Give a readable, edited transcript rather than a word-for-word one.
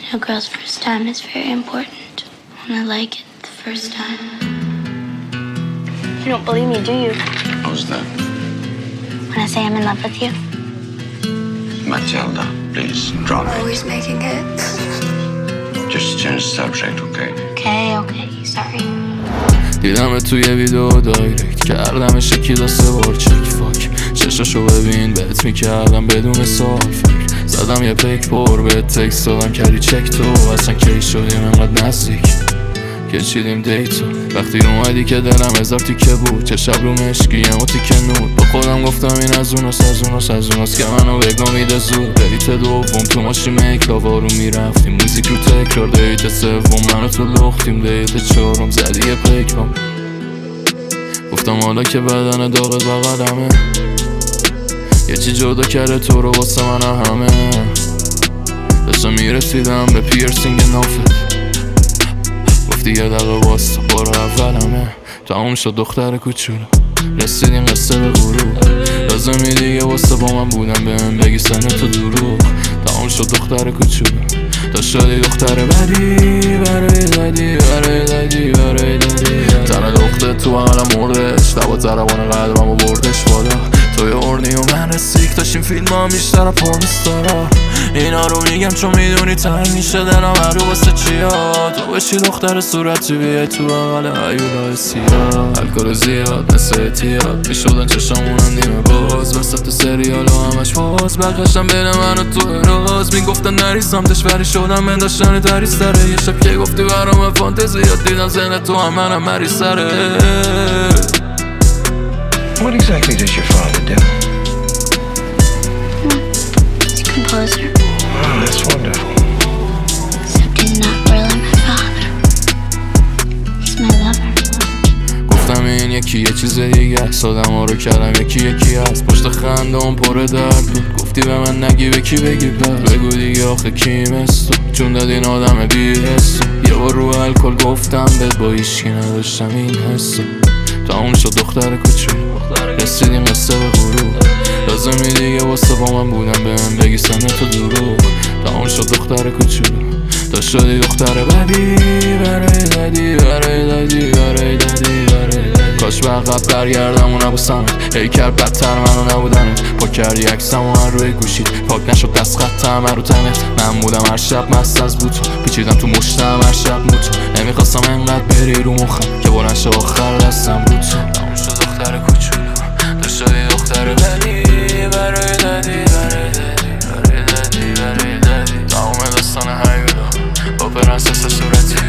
A girl's first time is very important. And I like it the first time. You don't believe me, do you? How's that? When I say I'm in love with you? Matilda, please, drop it. Always making hits. Just change the subject, okay? Okay, sorry. دیدم توی ویدیو دایرکت کردم شکی دا 3 بار چک فاک چشاشو ببین بهت میکردم بدون سوال فکر زدم یه پیک پر بهت تکست دادم کردی چک تو اصلا کی شدیم انقدر نزدیک که چیدیم دیتو وقتی اومدی که دلم هزار تیکه بود چه شب رو مشکی و تیکه نود با خودم گفتم این از اوناست که منو بگم میده زود ریت دوم تو ماشین میکلا وارو میرفتیم موزیک رو تکرار دیت سوم منو تو لختیم دیت چهارم زدی یه پیکام گفتم حالا که بدن داغت بغلمه یه چی جدا کرده تو رو واسه من همه داشتم میرسیدم به پیرسینگ نافت گفتی یه دقیقه واسه بار اولمه تموم شد دختر کوچولو رسیدیم قصه به غروب لازمی دیگه واسه با من بودم بهم بگی سن تو دروغ تموم شد دختر کوچولو تا شدی دختر بدی برای دادی تنه دختر تو عالم مردش دوا ضربان قلبمو بردش بالا توی اردی و من رسیک داشتیم فیلم ها بیشتر پرمیستارا اینا رو میگم چون میدونی تنگ میشه دلم هرو واسه چیا تو بشی دختر صورتی بیای تو بغل هیولای سیاه الکل زیاد مثل اعتیاد میشدن چشامونم نیمه باز وسط سریال و همش باز بقیشم بین من و تو راز میگفتن نری سمتش ولی شدم من داشتن دری سره یه شب که گفتی برام فانتزیات دیدم ذهن تو هم منم مری سره. What exactly does your father do? He's a composer. Oh, that's wonderful. Except he's not really my father. He's my lover. گفتم این یکی یه چیز دیگه است آدم ها رو کردم یکی هست پشت خنده اون پر درد بود گفتی به من نگی به کی بگی پس بگو دیگه آخه کیم است تو چون داد این آدم بی حسو یه بار رو الکل گفتم بهت با هیچکی نداشتم این حسو تموم شد دختر کوچولو رسیدیم قصه به غروب لازمی دیگه واسه با من بودم بهم بگی سن تو دروغ تموم شد دختر کوچولو تا شدی دختر بدی برای دادی کاش به عقب برگردم و نبوسم هی کرد بدتر منو نبودنت پاک کردی عکسم و هر روی گوشید پاک نشد دست خطم رو تنت من بودم هر شب مست از بوتو پیچیدم تو مشتم هر شب موتو نمیخواستم انقدر بری رو مخم که بلند شد آخر دستم رو تو تموم شد دختر کوچولو تو شدی دختر بدی برای دادی تمام داستان هیولا با پرنسس صورتی